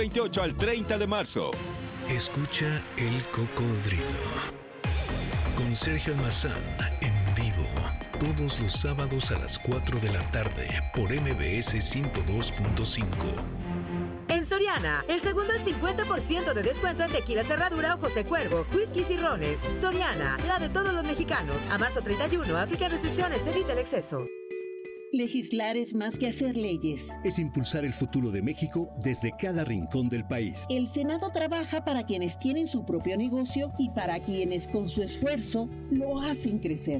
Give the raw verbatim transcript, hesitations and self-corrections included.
veintiocho al treinta de marzo. Escucha El Cocodrilo con Sergio Almazán en vivo todos los sábados a las cuatro de la tarde por M B S ciento dos punto cinco. En Soriana, el segundo es cincuenta por ciento de descuento en tequila Cerradura o José Cuervo, whiskies y rones. Soriana, la de todos los mexicanos. A marzo treinta y uno, aplica restricciones, evita el exceso. Legislar es más que hacer leyes. Es impulsar el futuro de México desde cada rincón del país. El Senado trabaja para quienes tienen su propio negocio y para quienes con su esfuerzo lo hacen crecer.